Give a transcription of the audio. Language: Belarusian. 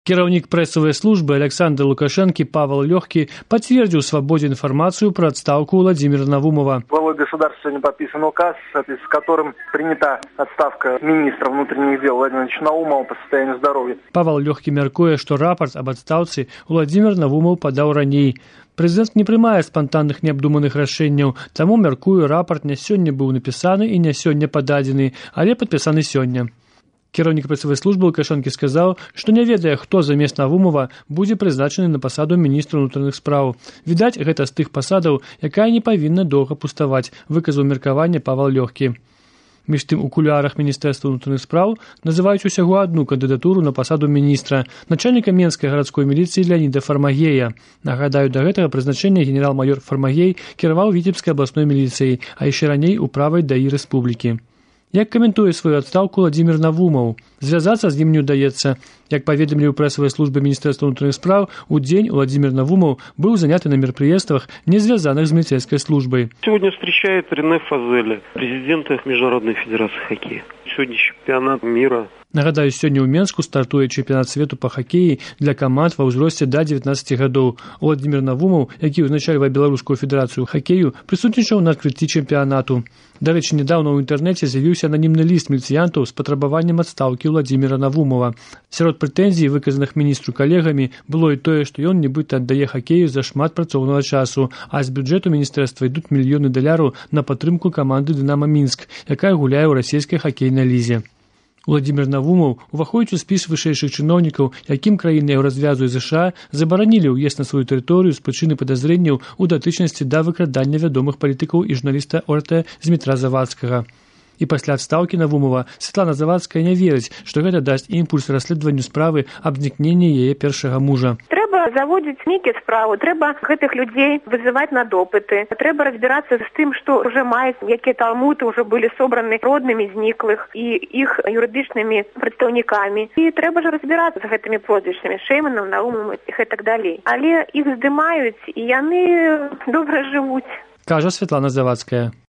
Кіраўнік прэсавай службы Александра Лукашэнкі Павел Лёгкі подтвердил свободе информацию про отставку Владимира Навумова. Главой государства сегодня подписан указ, с которым принята отставка министра внутренних дел Владимира Наумова по состоянию здоровья. Павел Лёгкі мяркуе, что рапорт об отставцы Владимир Навумов подал раней. Прэзідэнт не прымае спантанных неабдуманых рашэнняў, таму, мяркую, рапорт не сёння быў напісаны і не сёння пададзены, але падпісаны сёння. Кіраўнік прэсавай службы Лукашэнкі сказаў, што не ведае, хто замест Навумова будзе прызначаны на пасаду міністра ўнутраных спраў. Відаць, гэта з тых пасадаў, якая не павінна доўга пуставаць, выказаў меркаванне Павел Лёгкі. Між тым, у кулуарах Міністэрства ўнутраных спраў называюць усяго адну кандыдатуру на пасаду міністра, начальніка Менскай гарадской міліцыі Леаніда Фармагея. Нагадаю, да гэтага прызначэння генерал-маёр Фармагей кіраваў Віцебскай абласной міліцыяй, а яшчэ раней у правай ДАІ рэспублікі. Як каментуе сваю адстаўку Владимир Навумов? Звязацца з ім не ўдаецца. Як паведамілі ў прэсавай службе Міністэрства ўнутраных спраў, у дзень Владимир Навумов быў заняты на мерапрыемствах, не звязаных з міліцейскай службай. Сегодня встречает Рене Фазеля, президента Международной федерации хоккея. Сегодня чемпионат мира. Нагадаю, сёння ў Менску стартуе чэмпіянат свету па хакеі для каманд ва ўзросце да 19 гадоў. Владимир Навумов, які ўзначальвае Беларускую федэрацыю хакею, прысутнічаў на адкрыцці чэмпіянату. Дарэчы, нядаўна ў інтэрнэце з'явіўся ананімны ліст міліцыянтаў з патрабаваннем адстаўкі Владимира Навумова. Сярод прэтэнзій, выказаных міністру калегамі, было і тое, што ён нібыта аддае хакею за шмат працоўнага часу, а з бюджэту міністэрства ідуць мільёны даляраў на падтрымку каманды «Дынама Мінск», якая гуляе ў расійскай хакейнай лізе. Владимир Навумов уваходзіць у спіс вышэйшых чыноўнікаў, якім краіны Еўразвязу і ЗША забаранілі ўезд на сваю тэрыторыю з прычыны падазрэнняў у датычнасці да выкрадання вядомых палітыкаў і журналіста ОРТ Змітра Завадскага. І пасля адстаўкі Навумова Святлана Завадская не верыць, што гэта дасць імпульс расследаванню справы аб знікненні яе першага мужа. Трэба заводзіць нейкія справы, трэба гэтых людзей вызываць на допыты, трэба разбірацца з тым, што ўжо маюць, якія талмуды ўжо былі собраны роднымі зніклых і іх юрыдычнымі прадстаўнікамі. І трэба ж разбірацца з гэтымі прозвішчамі, Шэйманам, Наумовым і гэтак далей. Але іх здымаюць, і яны добра жывуць. Кажа Святлана Завадская.